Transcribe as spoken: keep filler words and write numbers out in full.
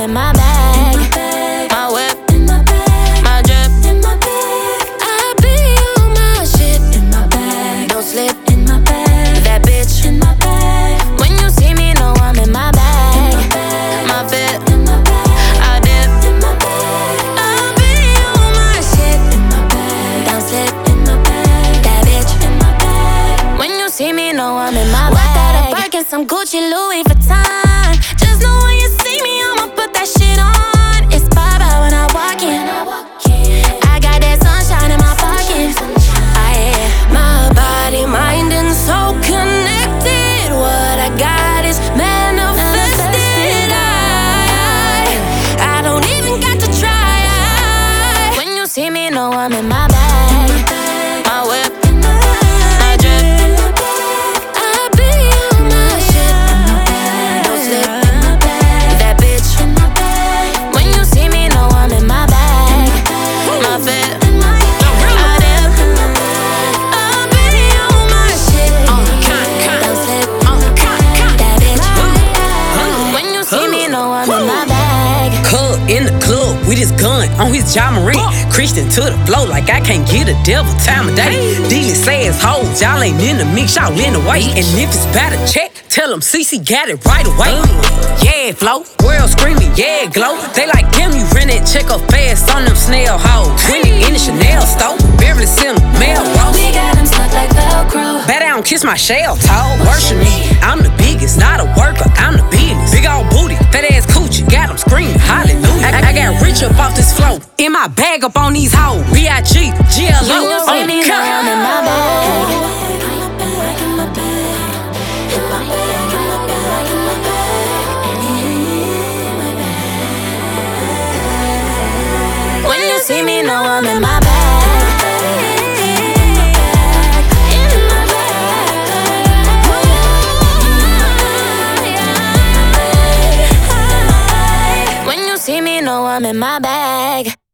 in my bag. My whip, my drip, I be on my shit in my bag. Don't slip in my bag. That bitch in my bag. When you see me, know I'm in my bag. My fit, I dip. I be on my shit in my bag. Don't slip in my bag. That bitch in my bag. When you see me, know I'm in my bag. Walk out of Birkin, some Gucci, Louis Vuitton. Just know when you see me, I'ma put that shit on. It's Baba when I walk in. I got that sunshine in my pocket. I yeah. My body, mind, and soul connected. What I got is manifested. I, I don't even got to try. When you see me, know I'm in my bag. My whip, my drip. I be on my shit. Don't slip in my bag. That bitch. When you see me, know I'm in my bag. My fit, I dip. I be on my shit. Don't slip. That bitch. When you see me, know I'm in my bag. Cub in the club with his gun on his John Marie. Christian to the flow like I can't get a devil time of day. Dealing says hoes, y'all ain't in the mix, y'all in the way. And if it's about a check, tell them C C got it right away. Yeah, flow, world screaming, yeah, glow. They like, damn, you rent it, check up fast on them snail hoes. twenty in the Chanel store, Beverly Center, Melrose. We got them stuck like Velcro. Bet I don't kiss my shell, tall, worship me. I'm the biggest, not a worker, I'm the business. Big old booty, fat ass coochie, got them screaming, hallelujah. I, I got rich up off this flow, in my bag up on these hoes. B I G, G L O, When you see me, know I'm in my bag. When you see me, know I'm in my bag. In my bag. When you see me, know I'm in my bag.